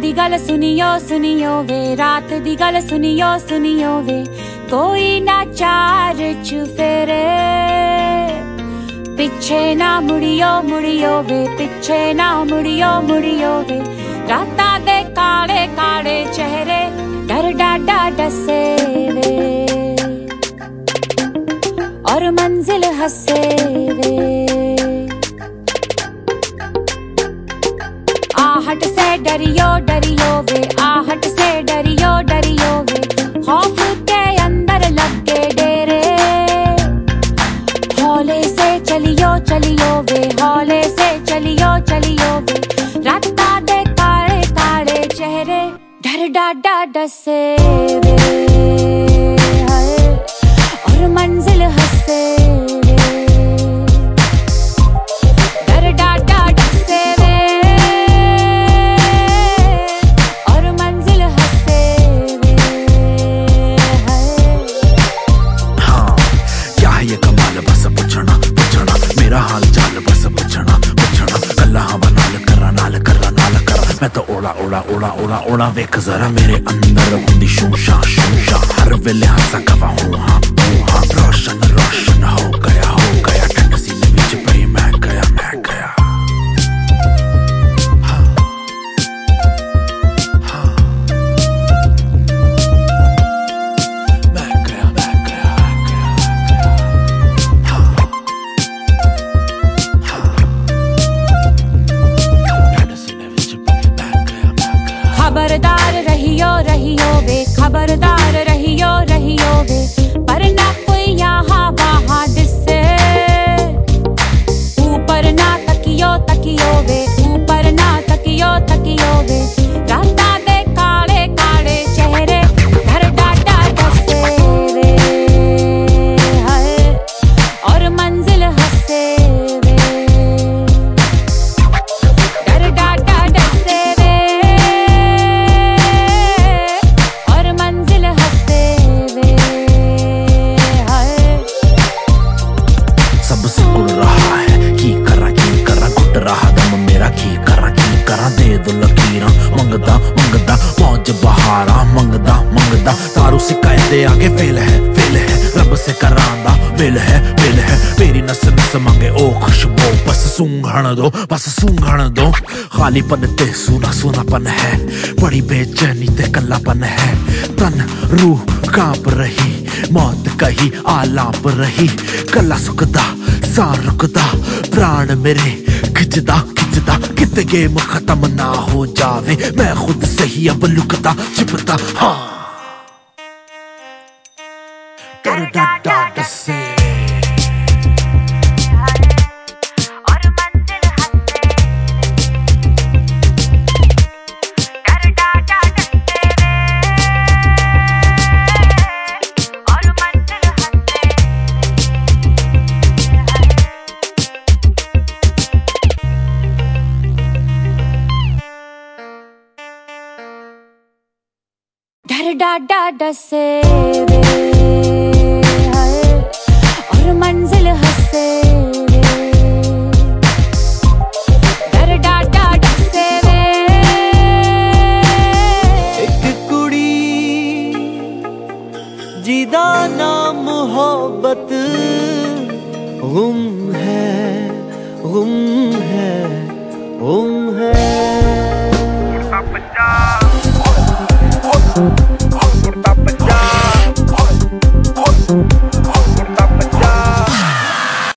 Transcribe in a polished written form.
दी गल सुनियो सुनियो वे, रात दी गल सुनियो सुनियो वे, कोई ना चार चुफेरे, पिछे ना मुड़ियो मुड़ियो वे, पिछे ना मुड़ियो मुड़ियो वे, राता दे काले काले चेहरे डर डाडा डसे वे, और मंजिल हंसे वे। आहट से डरियो डरियो वे, आहट से डरियो डरियो वे, खौफ के अंदर लगे डेरे, हौले से चलियो चलियो वे, हौले से चलियो चलियो वे, राता दे काले काले चेहरे डर डाडा डसे वे, और मंजिल हंसे वे, डर डाडा डसे वे, हाल चाल बस पुछना पुछना, कला हवा नाल करा नाल करा नाल करा, मैं तो ओड़ा ओड़ा ओड़ा ओड़ा ओड़ा, वेख जरा मेरे अंदर हुंदी शूशा शूशा, हर वेले हंसा कवा हूँ हाँ रोशन रोशन हो गया, ठंड सीने विच पई मैं गया मैं गया। खबरदार रहियो रहियो वे, खबरदार रहियो रहियो वे, पर ना कोई यहाँ वहाँ दिसे, ऊपर ना तकियो तकियो वे, ऊपर ना तकियो तकियो वे, राता दे काले काले चेहरे डर डाडा डसे वे, और मंजिल हंसे वे, डर डाडा डसे वे, दे दो लकीरा मंगदा मंगदा, मौज बहारा मंगदा मंगदा, तारू शिकायते आगे फेल है रब से करांदा बिल है मेरी नस नस मंगे ओ खुशबू, बस सूंघण दो, खाली पन ते सूना सूनापन है, बड़ी बेचैनी ते कल्लापन है, तन रूह कांप रही, मौत कही आलाप रही, कला सुकदा सा रुकदा, प्राण मेरे खिंचदा खिंचदा, किते गेम खत्म ना हो जावे, मैं खुद से ही अब लुकता छिपता हाँ, डर डाडा डसे, और मंजिल हंसे, डर डाडा डसे वे, और मंजिल हंसे, डर डाडा डसे वे, और मंजिल हंसे वे, डर डाडा डसे वे। एक कुड़ी जिदा नाम मोहब्बत, गुम है गुम है गुम है।